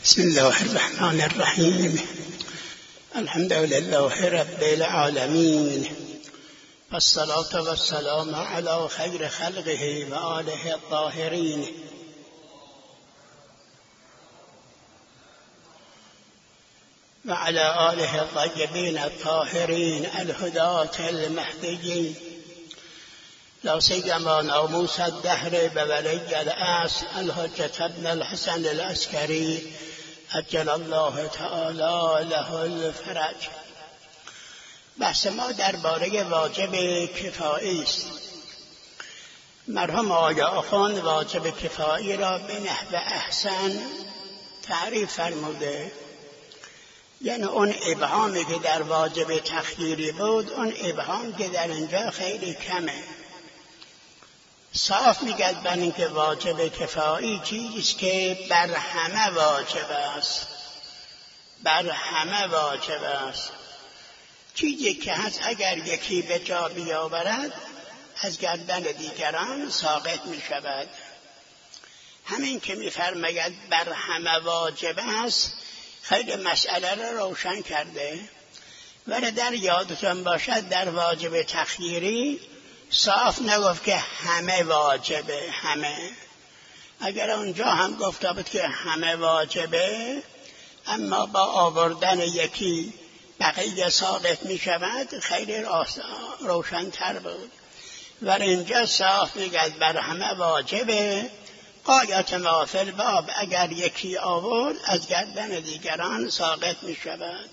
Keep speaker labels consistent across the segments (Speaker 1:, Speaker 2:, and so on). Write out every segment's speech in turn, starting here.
Speaker 1: بسم الله الرحمن الرحیم. الحمد لله رب العالمین والصلاة والسلام علی خیر خلقه و آله الطاهرین. و علی آله الطیبین الطاهرین الهداة المهدیین. لا سیما ناموس الدهر بولی الأصل الحجة ابن الحسن العسکری عجل الله تعالی له الفرج. بحث ما درباره واجب کفایی است. مرحوم آقای آخوند واجب کفایی را به نحو احسن تعریف فرموده، یعنی اون ابهامی که در واجب تخییری بود، اون ابهام که در اینجا خیلی کمه. صاف میگد بر اینکه واجب کفایی چیزیست که بر همه واجب است، بر همه واجب است. چیزی که هست اگر یکی به جا بیاورد از گردن دیگران ساقط می شود. همین که می‌فرماید بر همه واجب است خیلی مسئله را روشن کرده. ولی در یادتون باشد در واجب تخییری صاف نگفت که همه واجبه. همه اگر اونجا هم گفته بود که همه واجبه، اما با آوردن یکی بقیه ساقط می شود، خیلی روشن‌تر بود. و اینجا صاف میگد بر همه واجبه. غایت ما فی الباب، اگر یکی آورد از گردن دیگران ساقط می شود.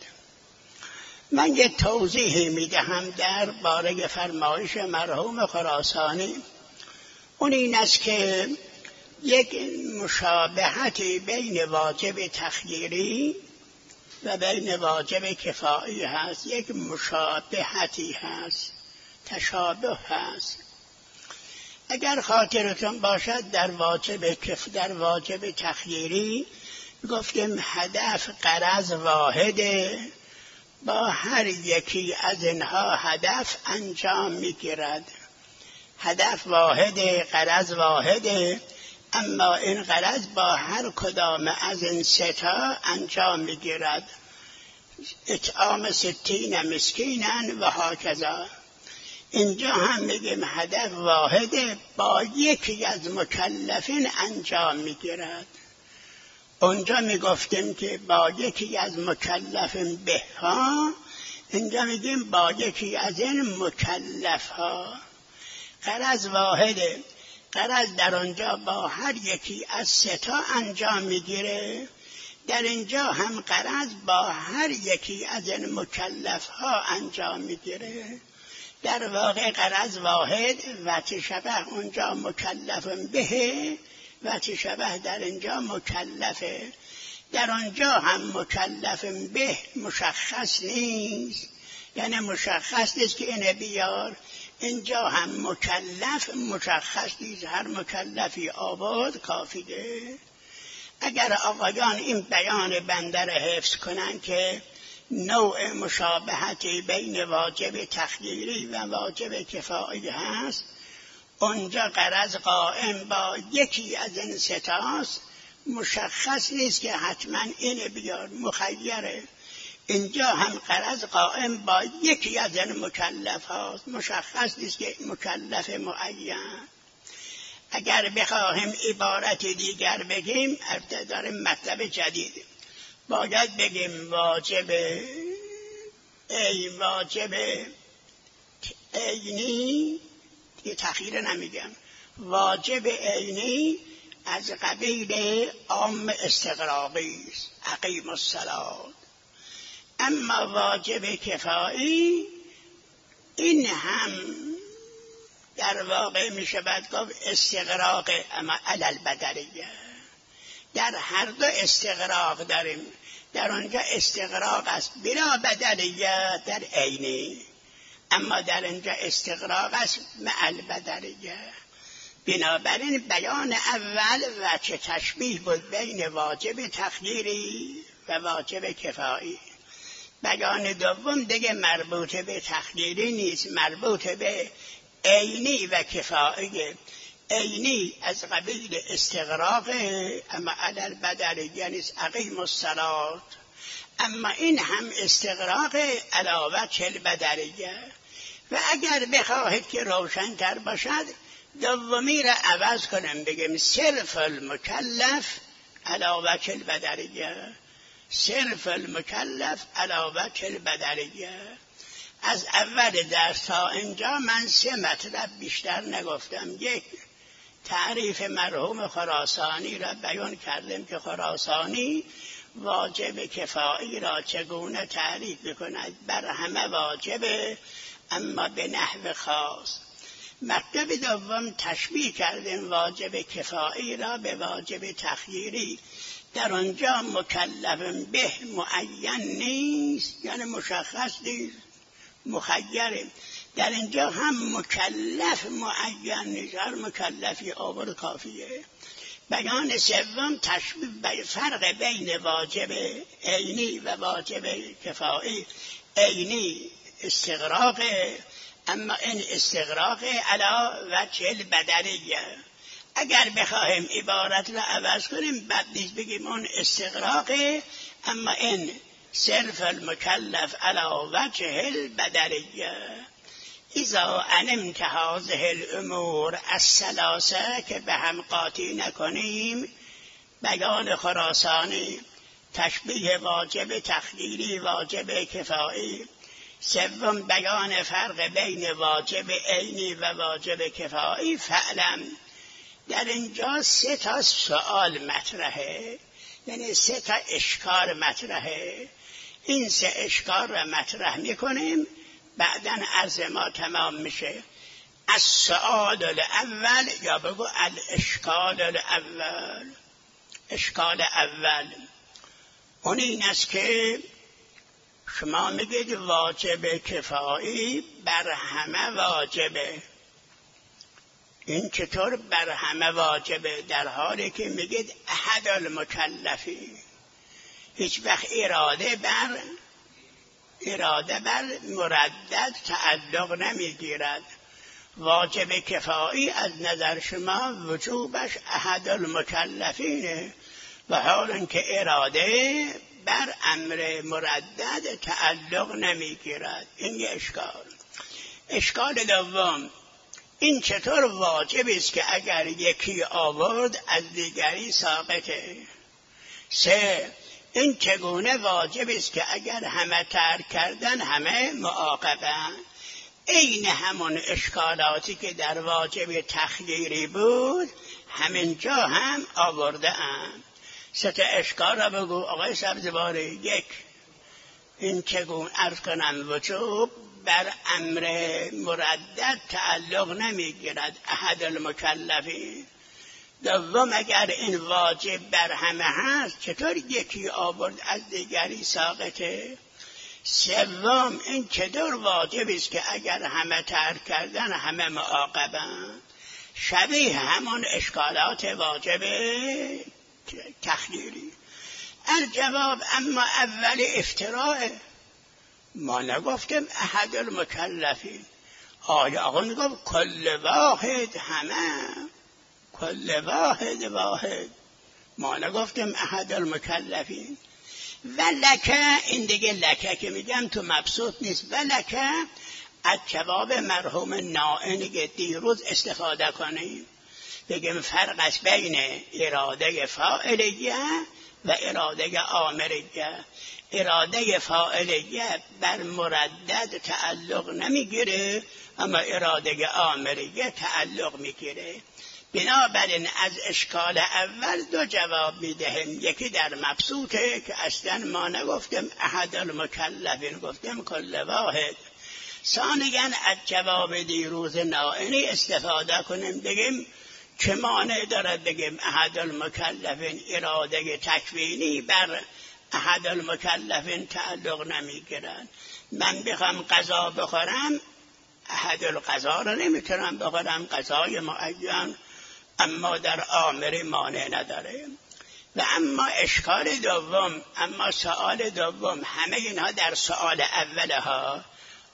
Speaker 1: من یه توضیحی میدهم در باره فرمایش مرحوم خراسانی. اون این است که یک مشابهتی بین واجب تخییری و بین واجب کفایی هست. یک مشابهتی هست، تشابه هست. اگر خاطرتون باشد در واجب تخییری گفتیم هدف غرض واحده، با هر یکی از اینها هدف انجام میگیرد. هدف واحده، غرض واحده، اما این غرض با هر کدام از این سه تا انجام میگیرد. اطعام 60 مسکینا و هکذا. اینجا هم میگیم هدف واحده، با یکی از مکلفین انجام میگیرد. اونجا میگفتیم که با یکی از مکلفین به ها، اینجا میگیم با یکی از این مکلف ها. غرض واحده، غرض در اونجا با هر یکی از سه تا انجام میگیره. در اینجا هم غرض با هر یکی از این مکلف ها انجام میگیره. در واقع غرض واحد و تشبه اونجا مکلف به و تشبه در اینجا مکلفه. در آنجا هم مکلف به مشخص نیست، یعنی مشخص نیست که اینه بیار. اینجا هم مکلف مشخص نیست، هر مکلفی آورد کافیه. اگر آقایان این بیان بنده را حفظ کنند که نوع مشابهتی بین واجب تخییری و واجب کفایی هست، اونجا غرض قائم با یکی از این سه تاست، مشخص نیست که حتما اینه بیار، مخیره. اینجا هم غرض قائم با یکی از این مکلف هاست، مشخص نیست که مکلف معین. اگر بخواهیم عبارت دیگر بگیم، داریم مطلب جدید، باید بگیم واجب عینی، یه تخییر نمیگم، واجب عینی از قبیل عام استغراقی است، اقیم الصلاة. اما واجب کفایی این هم در واقع می شود گفت استغراق، اما علی البدلیه. در هر دو استغراق داریم. در آنجا استغراق است بلا بدلیه در عینی، اما در اینجا استغراق است مع البدلیه. بنابراین بیان اول وجه تشبیه بود بین واجب تخییری و واجب کفایی. بیان دوم دیگه مربوط به تخییری نیست، مربوط به عینی و کفایی. عینی از قبیل استغراق، اما علی البدریه نیست، اقیم الصلاة. اما این هم استغراق علی وجه البدریه. و اگر بخواهید که روشن‌تر باشد دومی را عوض کنم، بگم صرف المکلف علی وجه البدریه، صرف المکلف علی وجه البدریه. از اول درس تا اینجا من 3 مطلب بیشتر نگفتم. یک، تعریف مرحوم خراسانی را بیان کردم که خراسانی واجب کفایی را چگونه تعریف بکند. بر همه واجبه اما به نحو خاص. مطلب دوم تشبیه کردیم واجب کفایی را به واجب تخییری. در آنجا مکلف به معین نیست، یعنی مشخص نیست، مخیره. در اینجا هم مکلف معین نیست، هر مکلفی آور کافیه. بیان سوم تشبیه فرق بین واجب عینی و واجب کفایی. عینی استغراق، اما این استغراق علی وجه البدریه. اگر بخواهیم عبارت را عوض کنیم بعد نیز بگیم اون استغراق، اما این صرف المکلف علی وجه البدریه. اذا علمت هذه الامور الثلاثه، که به هم قاطی نکنیم. بیان خراسانی تشبیه واجب تخییری واجب کفایی. سوم بیان فرق بین واجب عینی و واجب کفایی. فعلم در اینجا 3 تا سوال مطرحه، یعنی 3 تا اشکال مطرحه. این 3 اشکال را مطرح میکنیم، بعداً عرض ما تمام میشه. السؤال الاول، یا بگو الاشکال الاول. اشکال اول اون این است که شما میگید واجب کفایی بر همه واجبه. این چطور بر همه واجبه در حالی که میگید احد المکلفی؟ هیچ وقت اراده بر مردد تعلق نمیگیرد. واجب کفایی از نظر شما وجوبش احد المکلفینه، و حال اینکه اراده بر امر مردد تعلق نمیگیرد. این یه اشکال. اشکال دوم، این چطور واجب است که اگر یکی آورد از دیگری ساقطه؟ 3، این چگونه واجب است که اگر همه ترک کردن همه معاقبند؟ این همون اشکالاتی که در واجب تخییری بود همینجا هم آورده ام. 3 تا اشکال را بگو آقای سبزواری. 1، این چگونه عرض کنم وجوب بر امر مردد تعلق نمیگیرد، احد المکلفین. 2، اگر این واجب بر همه هست چطور یکی آورد از دیگری ساقطه؟ 3، این چطور واجب است که اگر همه ترک کردن همه معاقبند؟ شبیه همون اشکالات واجب تخییری. الجواب، اما اول افتراء. ما نگفتیم احد المکلفین. آقا نگفت کل واحد، همه، کل واحد. ما نگفتیم احد المکلفین. و لکه، این دیگه لکه که میگم تو مبسوط نیست. و لکه از جواب مرحوم نائینی که دیروز استفاده کنیم، بگیم فرق است بین اراده فاعلیه و اراده آمریه. اراده فاعلیه بر مردد تعلق نمیگیره، اما اراده آمریه تعلق میگیره. بنابراین از اشکال اول 2 جواب میدهیم. یکی در مبسوطه که اصلا ما نگفتیم احد المکلفین، گفتیم کل واحد. ثانیاً از جواب دیروز نائینی استفاده کنیم، بگیم چه مانع دارد بگیم احد المکلفین اراده تکوینی بر احد المکلفین تعلق نمیگیرن. من بخوام غذا بخورم احد الغذا را نمیتونم بخورم، غذای معین، اما در آمر مانع نداره. و اما اشکال دوم، اما سوال دوم، همه اینها در سوال اوله ها.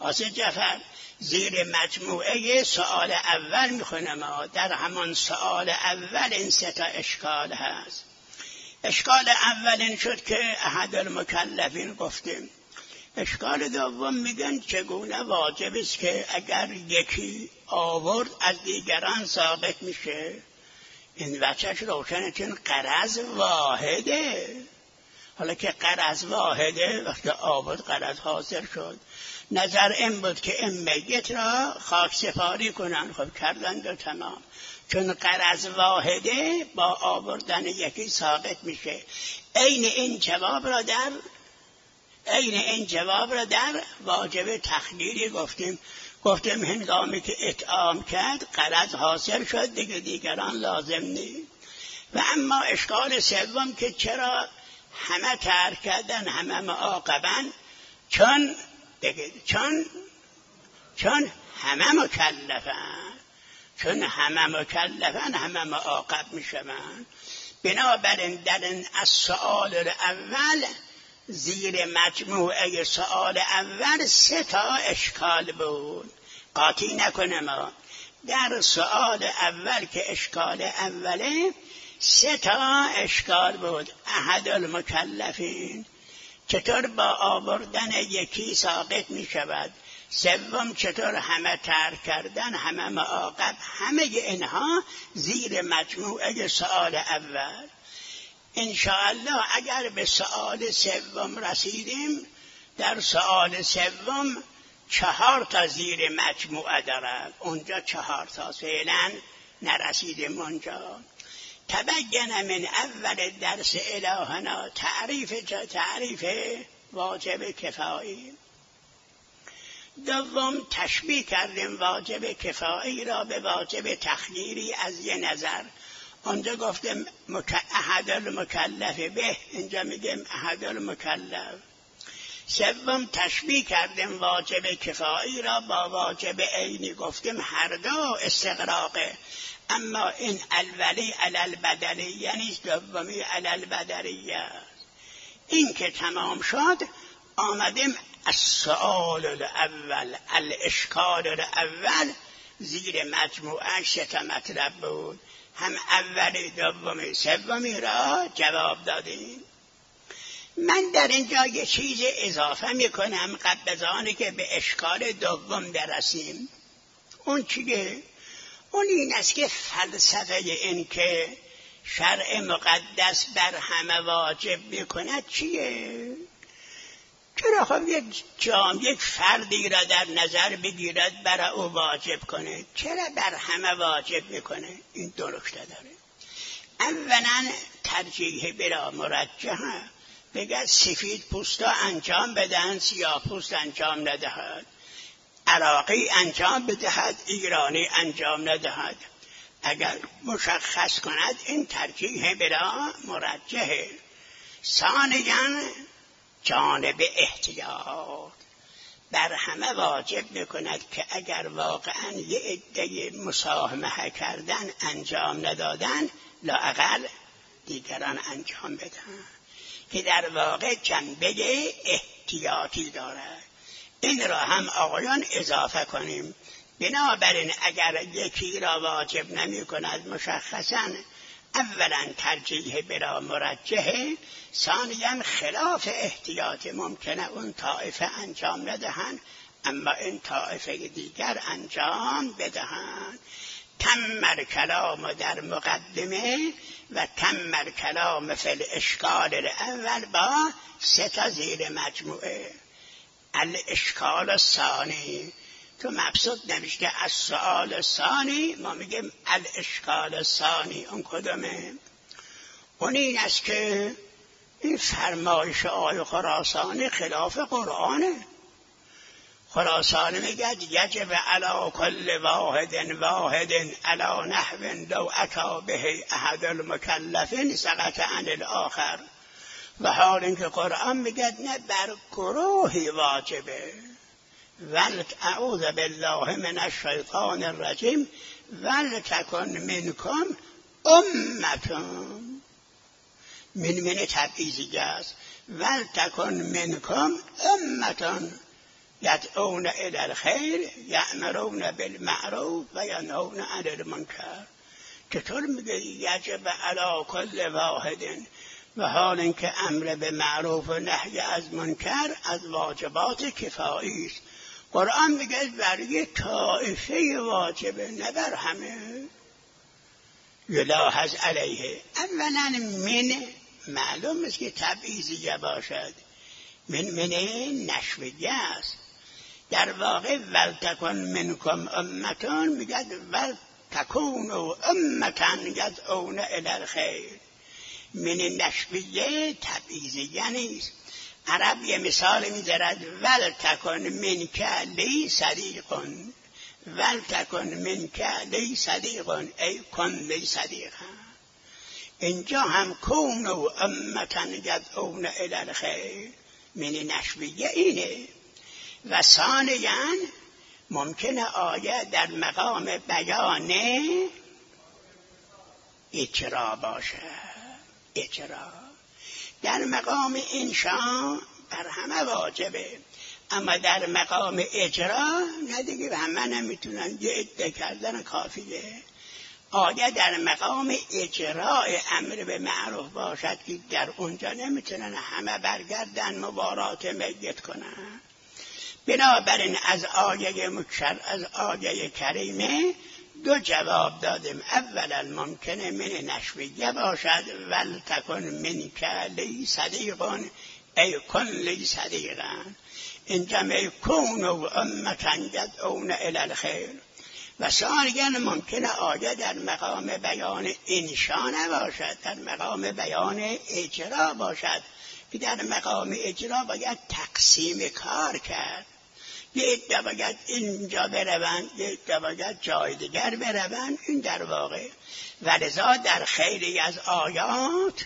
Speaker 1: حاجی جعفر زیر مجموعه سؤال اول میخونه ما در همان سؤال اول این 3 اشکال هست. اشکال اول این شد که احد المکلفین گفتیم. اشکال دوم میگن چگونه واجب است که اگر یکی آورد از دیگران ثابت میشه. این بچهش روشنه چون غرض واحده. حالا که غرض واحده وقتی آورد غرض حاصل شد. نظر این بود که این میت را خاک سپاری کنن. خب کردن و تمام. چون غرض واحده با آوردن یکی ثابت میشه. عین این جواب را در واجب تخلیلی گفتیم هنگامی که اطعام کرد غرض حاصل شد دیگران لازم نیست. و اما اشکال سوم که چرا همه ترک کردن همه معاقبن چون همه مکلفن همه معاقب میشوند. بنابراین در از سؤال اول زیر مجموعه سؤال اول 3 اشکال بود. قاطی نکنه ما در سؤال اول که اشکال اوله 3 اشکال بود. احد المکلفین چطور با آوردن یکی ثابت می شود. سوم چطور همه ترک کردن همه معاقب. همه اینها زیر مجموعه سؤال اول. انشاءالله اگر به سؤال سوم رسیدیم در سؤال سوم 4 زیر مجموعه دارد. اونجا 4 فعلا نرسیدیم اونجا. تبین من اول درس الهنا تعریف واجب کفایی. دوم تشبیه کردیم واجب کفایی را به واجب تخییری از یه نظر. اونجا گفتیم احد المکلف به، اینجا میگیم احد المکلف. سوم تشبیه کردیم واجب کفایی را با واجب عینی. گفتیم هر دو استغراقه، اما این اولی علی البدلیه نیست، دومی علی البدلیه است. این که تمام شد آمدیم السؤال الاول الاشکال الاول زیر مجموعه 3 مطلب بود. هم اولی دومی سومی را جواب دادیم. من در اینجا یه چیز اضافه میکنم قبل از آنی که به اشکال دوم برسیم. اون چیه؟ اون این است که فلسفه این که شرع مقدس بر همه واجب میکند چیه؟ چرا خب یک فردی را در نظر بگیرد برای او واجب کنه، چرا بر همه واجب میکنه؟ این 2 نکته داره. اولا ترجیح بلا مرجحه، بگه سفید پوستا انجام بدن سیاه پوست انجام ندهد، عراقی انجام بدهد ایرانی انجام ندهد. اگر مشخص کند این ترجیح بلا مرجحه. ثانیاً جانب احتیاط بر همه واجب میکند که اگر واقعا یه عده مساهمه کردن انجام ندادن لااقل دیگران انجام بدن، که در واقع جنبه احتیاطی دارد. این را هم آقایان اضافه کنیم. بنابراین اگر یکی را واجب نمی کند مشخصاً اولا ترجیح بلا مرجحه، ثانیاً خلاف احتیاط ممکنه اون طائفه انجام ندهند اما این طائفه دیگر انجام بدهند. تم الکلام در مقدمه و تم الکلام فی الاشکال الاول با 3 زیر مجموعه. الاشکال الثانی تو مبسوط نوشته از سؤال ثانی، ما میگیم الاشکال ثانی. اون کدومه؟ اون این است که این فرمایش آی خراسانی خلاف قرآنه. خراسانی میگه یجب علی کل واحد علی نحو لو اتی به احد المکلفین سقط عن الاخر. و حال اینکه قرآن میگه نه بر گروهی واجبه. اعوذ بالله من الشیطان الرجیم ولتکن منکم امتون. من تبعیضی است. ولتکن منکم امتون یدعون الی الخیر یأمرون بالمعروف و ینهون عن المنکر. چطور میگه یجب علی کل واحد، و حال اینکه امر به معروف و نهی از منکر از واجبات کفایی است. قرآن میگه برای طائفه واجبه، نه بر همه. یلاحظ علیه، اولا من معلوم است که تبعیضیه باشد، من نشویه است. در واقع ولتکن منکم امتون میگه ولتکونوا امة یدعون الی الخیر. من نشویه تبعیضیه نیست. عرب یه مثال میذارد ولتکن منک لی صدیقون، ولتکن منک لی صدیقون ای کن لی صدیقا. اینجا هم کونوا امة یدعون الی الخیر من نشویه اینه. و ثانیاً ممکنه آیه در مقام بیان اجرا باشه. اجرا در مقام انشاء بر همه واجبه، اما در مقام اجرا نه دیگه همه نمیتونن، یه عده کردن کافیه. آیه در مقام اجراء امر به معروف باشد که در اونجا نمیتونن همه برگردن مبارات میت کنن. بنابراین از آیه کریمه دو جواب دادیم. اولا ممکنه من نشویه باشد ولتکن منک لی صدیقون ای کن لی صدیقان، اینجا کونوا امة یدعون الی الخیر. و ثانیاً ممکنه آیه در مقام بیان انشا نباشد، در مقام بیان اجرا باشد که در مقام اجرا باید تقسیم کار کرد. یه عده باید اینجا بروند، یه عده باید جای دیگر بروند. این در واقع ولذا در خیلی از آیات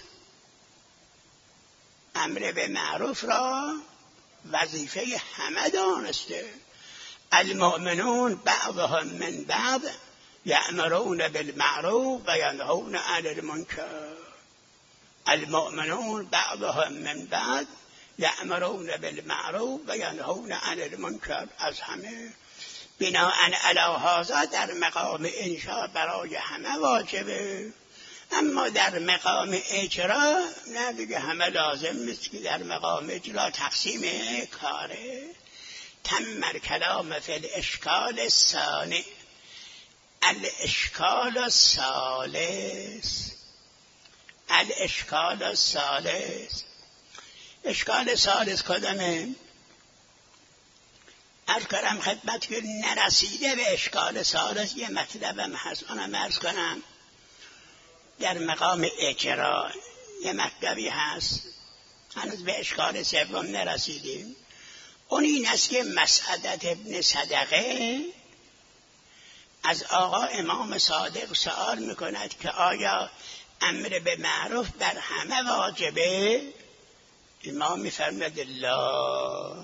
Speaker 1: امر به معروف را وظیفه همه دانسته. المؤمنون بعضهم من بعض یأمرون بالمعروف و ینهون عن المنکر. المؤمنون بعضهم من بعض یأمرون بالمعروف و ینهون عن المنکر. از همه. بناء علی هذا در مقام انشاء برای همه واجبه، اما در مقام اجرا نه دیگه همه لازم نیست که در مقام اجرا تقسیم کاره. تم الکلام فی الاشکال الثانی. الاشکال الثالث. الاشکال الثالث. اشکال ثالث کدامه؟ عرض کنم خدمت که نرسیده به اشکال ثالث یه مطلبم هست، اونم عرض کنم. در مقام اجرا یه مطلبی هست، هنوز به اشکال سوم نرسیدیم. اون این است که مسعدت ابن صدقه از آقا امام صادق سوال میکند که آیا امر به معروف بر همه واجبه؟ امام میفرماید لا.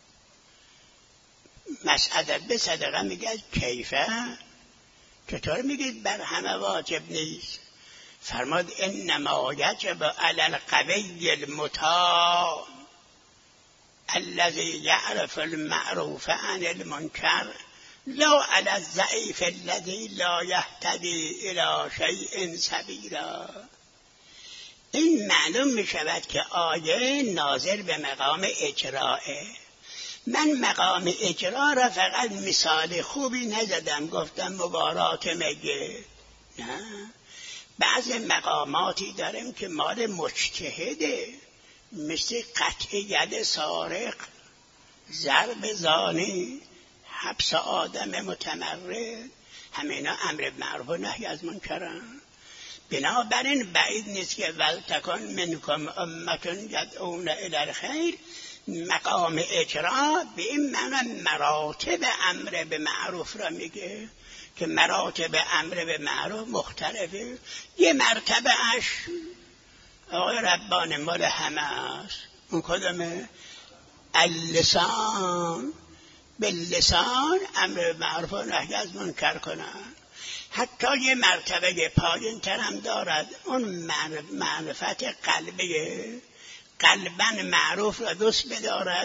Speaker 1: مسعدت به صدقه میگه کیفه؟ چطور میگید بر همه واجب نیست؟ فرماد انما یجب علی القوی المطاع الذي يعرف المعروف عن المنكر لا علی الضعیف الذي لا يهتدي الى شیء سبیلا. این معلوم می شود که آیه ناظر به مقام اجرائه. من مقام اجرا را فقط مثال خوبی نزدم، گفتم مبارات میگه، نه، بعض مقاماتی داریم که مال مجتهده، مثل قطع ید سارق، ضرب زانی، حبس آدم متمرد، همینا امر معروف و نهی از منکرن. بنابراین بعید نیست که ولتکن منکم امة یدعون الی الخیر مقام اجرا به این معنی مراتب امر به معروف را میگه که مراتب امر به معروف مختلفه. یه مرتبه اش آقای ربان مال همه است. اون کدامه؟ اللسان، باللسان امر به معروف و نهی از منکر کنن. حتی یه مرتبه پایین تر هم دارد، اون معرفت قلبیه، قلباً معروف را دوست بدارد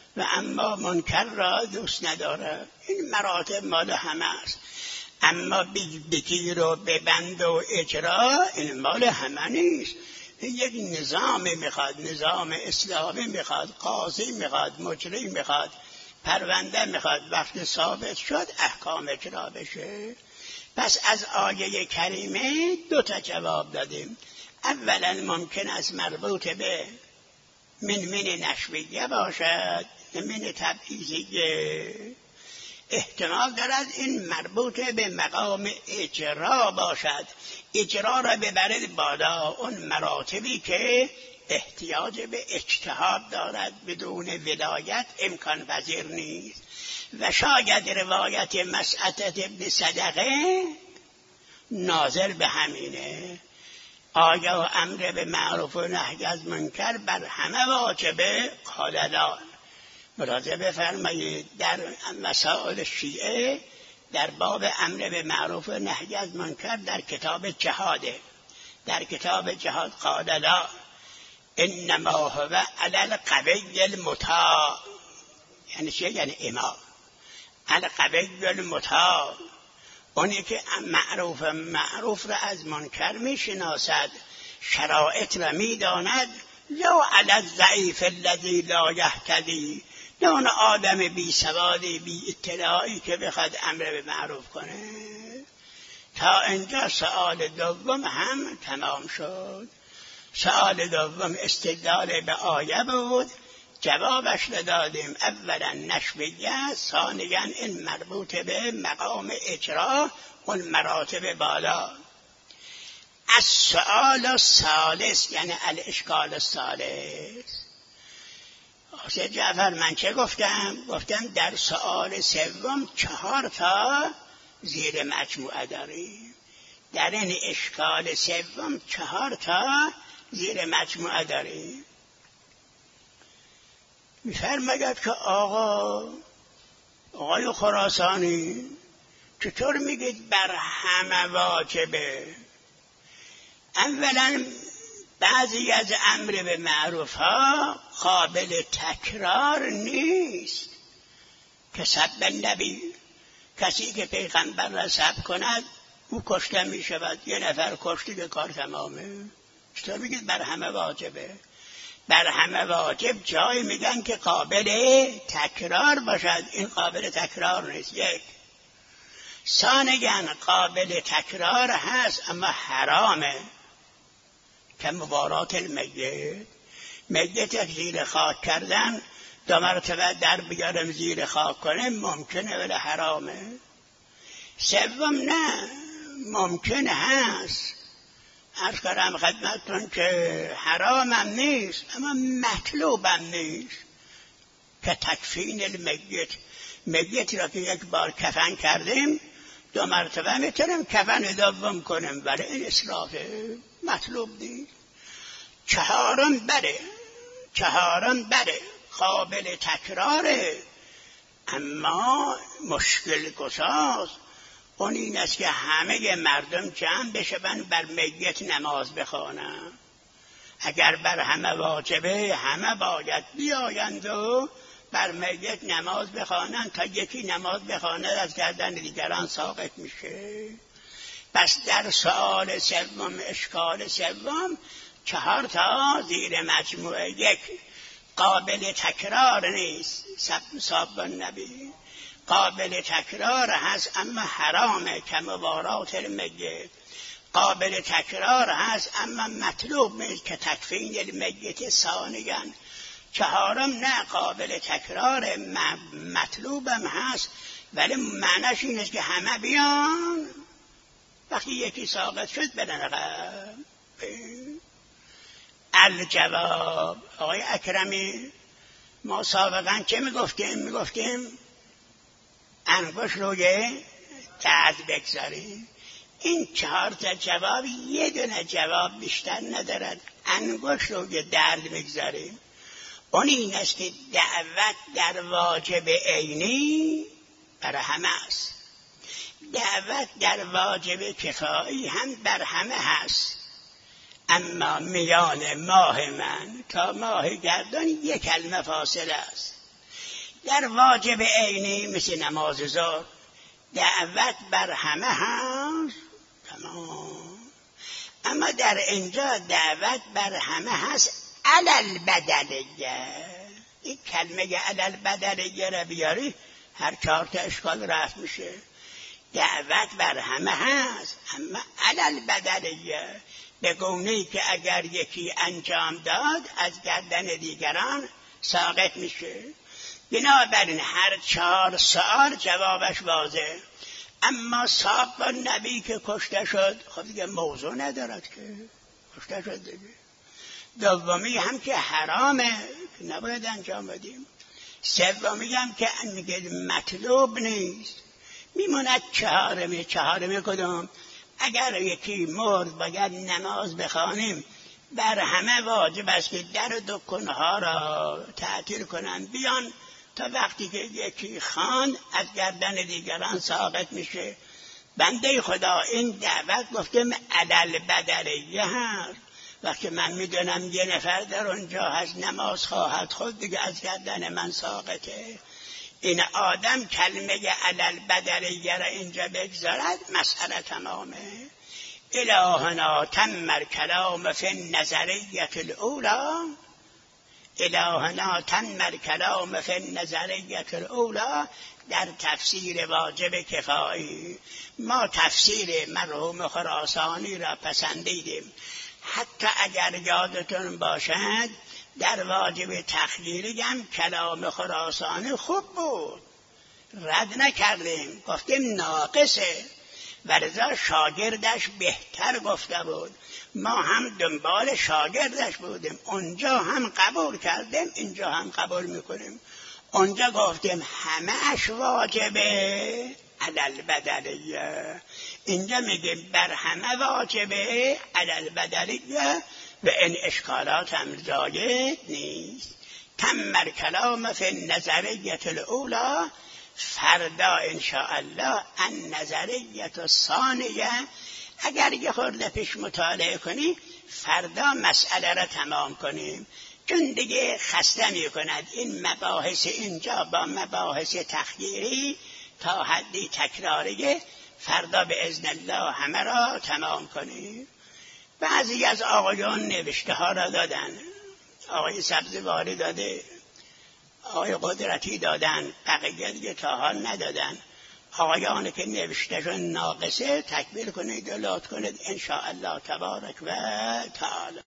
Speaker 1: و اما منکر را دوست نداره. این مراتب مال همه است. اما بگیر و ببند و اجرا این مال همه نیست. یک نظام میخواد، نظام اسلامی میخواد، قاضی میخواد، مجری میخواد، پرونده میخواد. وقتی ثابت شد احکام اجرا بشه. پس از آیه کریمه 2 جواب دادیم. اولا ممکن است مربوط به من نشویه باشد، من تبعیضیه. احتمال دارد این مربوط به مقام اجرا باشد، اجرا را ببرد بالا، اون مراتبی که احتیاج به اجتهاد دارد، بدون ولایت امکان پذیر نیست. و شاید روایت مسعدة ابن صدقه ناظر به همینه. آیا امر به معروف و نهی از منکر بر همه واجبه؟ قال لا. ملاحظه بفرمایید در مسائل شیعه در باب امر به معروف و نهی از منکر در کتاب جهاده، در کتاب جهاد قال لا انما هو علی القوی المطاع. یعنی چه؟ یعنی امام القوی المطاع، اونی که معروف را از منکر میشناسد، شرایط را میداند. لا علی الضعیف الذی لا یهتدی، نه اون آدم بی سوادی بی اطلاعی که بخواد امر به معروف کنه. تا اینجا سوال دوم هم تمام شد. سوال دوم استدلال به آیه بود، جوابش دادیم. اولا نشویه، ثانیا این مربوط به مقام اجرا، اون مراتب بالا. السؤال الثالث یعنی الاشکال الثالث. حسین جعفر من چه گفتم؟ گفتم در سؤال سوم 4 زیر مجموعه داریم. در این اشکال سوم 4 زیر مجموعه داریم. میفرماید که آقای خراسانی چطور میگید بر همه واجبه؟ اولا بعضی از امر به معروف ها قابل تکرار نیست که سب نبی، کسی که پیغمبر را سب کند او کشته می شود. 1 نفر کشتی که کار تمامه. چطور میگید بر همه واجبه؟ بر همه واجب جای میگن که قابل تکرار باشد، این قابل تکرار نیست. 1. ثانیاً قابل تکرار هست اما حرامه، که مبارات المیت. میت زیر خاک کردن 2 مرتبه در بیارم زیر خاک کنه ممکنه ولی حرامه. 3 نه ممکن هست، عرض کردم خدمتتون که حرامم نیست اما مطلوبم نیست، که تکفین المیت. میتی را که 1 بار کفن کردیم 2 مرتبه میتونم کفن دوم کنم، ولی این اسرافه، مطلوب نیست. 4 بره قابل تکراره، اما مشکل گساز اون این است که همه مردم جمع بشن بر میت نماز بخوانن. اگر بر همه واجبه همه باید بیایند و بر میت نماز بخوانن، تا یکی نماز بخواند از گردن دیگران ساقط میشه. پس در سؤال سوم اشکال سوم 4 زیر مجموعه. 1 قابل تکرار نیست، سب نبی قابل تکرار هست اما حرامه، که مبارات المیت. قابل تکرار هست اما مطلوب نیست، که تکفین المیت. ثانیاً 4 نه قابل تکرار، مطلوبم هست ولی معنیش این است که همه بیان، وقتی یکی ساقط شد بدن عقب. الجواب آقای اکرمی، ما سابقا چه میگفتیم انگشت روی درد بگذاریم. این 4 جواب 1 دونه جواب بیشتر ندارد. انگشت روی درد بگذاریم اون این است که دعوت در واجب عینی برای همه است، دعوت در واجب کفایی هم بر همه هست. اما میان ماه من تا ماه گردان 1 کلمه فاصله است. در واجب عینی مثل نماز ظهر دعوت بر همه هست تمام، اما در اینجا دعوت بر همه هست علل بدلیه. این کلمه علل بدلیه را بیاری هر 4 تا اشکال رفت میشه. دعوت بر همه هست اما علل بدلیه، به گونه‌ای که اگر یکی انجام داد از گردن دیگران ساقط میشه. بنابراین هر 4 سوال جوابش واضح. اما صاحب نبی که کشته شد خب دیگه موضوع ندارد که کشته شد دیگه. دومی هم که حرامه که نباید انجام بدیم. سومی هم که میگه مطلوب نیست. میموند چهارمی کدوم؟ اگر یکی مرد باید نماز بخوانیم، بر همه واجب است که در دکانها را تعطیل کنن بیان تا وقتی که یکی خواند از گردن دیگران ساقط میشه. بنده خدا این دعوت گفتم علل بدلیه هست. وقتی من میدونم یه نفر در اونجا هست نماز خواهد خود دیگه از گردن من ساقطه، این آدم کلمه علل بدلیه را اینجا بگذارد مسئله تمامه. الهنا تم الکلام فی النظریه الاولی، الهنا تم الکلام فی النظریه الاولی. در تفسیر واجب کفایی ما تفسیر مرحوم خراسانی را پسندیدیم. حتی اگر یادتون باشد در واجب تخییری هم کلام خراسانی خوب بود، رد نکردیم، گفتیم ناقصه ولذا شاگردش بهتر گفته بود. ما هم دنبال شاگردش بودیم، اونجا هم قبول کردیم اینجا هم قبول میکنیم. اونجا گفتیم همه اش واجبه علل بدلیه، اینجا میگیم بر همه واجبه علل بدلیه و این اشکالات هم زاید نیست. تم الکلام فی النظریه الاولی، فردا انشاءالله النظریه الثانیه اگر یه خورده پیش مطالعه کنی فردا مسئله را تمام کنیم، چون دیگه خسته می کند این مباحث اینجا با مباحث تخییری تا حدی تکراریه. فردا به اذن الله همه را تمام کنیم. بعضی از آقایان نوشته ها را دادن، آقای سبزواری داده، آقای قدرتی دادن، بقیه دیگه تا حال ندادن. آقایانی که نوشتهشون ناقصه تکمیل کنید و لطف کنید ان شاء الله تبارک و تعالی.